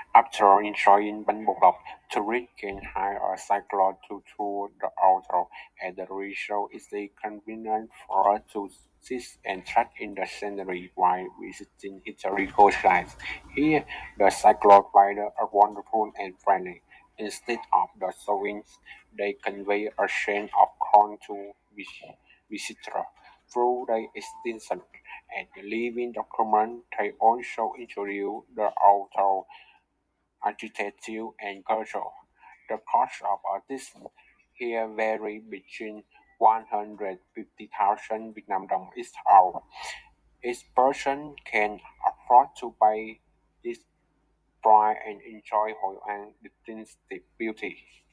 After enjoying Bangkok, tourists can hire a cyclone to tour the outdoor, and the result is a convenient for us to sit and track in the scenery while visiting historical sites. Here, the cyclone riders are wonderful and friendly. Instead of the swings, they convey a sense of calm to visitors through the extension and living document. They also introduce the outdoor architecture and culture. The cost of artists here vary between 150,000 Vietnam dong each hour. Each person can afford to pay this price and enjoy Hoi An distinctive beauty.